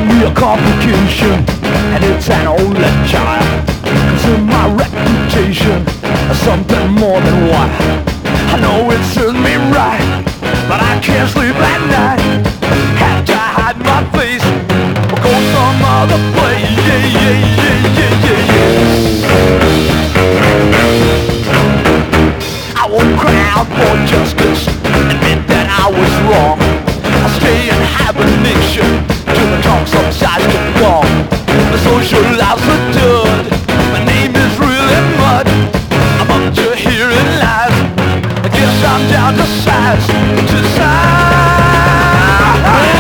I'm real complication, and it's an only child. Consider my reputation as something more than what I know it serves me right, but I can't sleep at night. Have to hide my face or go some other place. Yeah, yeah, yeah, yeah, yeah, yeah. I won't cry out for justice, admit that I was wrong. I'll stay in hibernation till the tongue subsides to fall. The social lives are done. My name is really mud. I'm up to hearing lies. I guess I'm down to size, to size.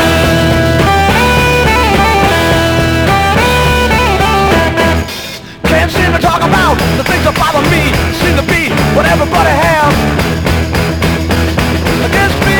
Can't seem to talk about the things that bother me. Seem to be what everybody has against me.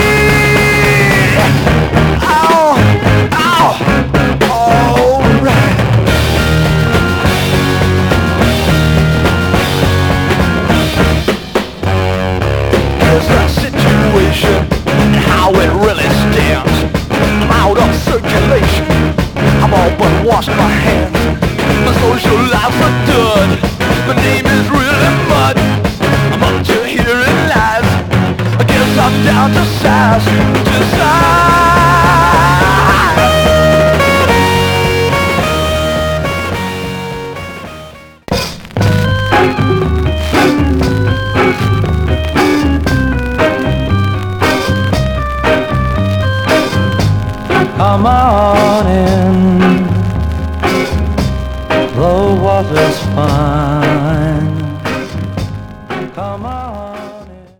And how it really stands. I'm out of circulation, I've all but washed my hands. My social lives are done. My name is really mud. I'm up to hearing lies. I guess I'm down to size, to size. Come on in, the water's fine. Come on.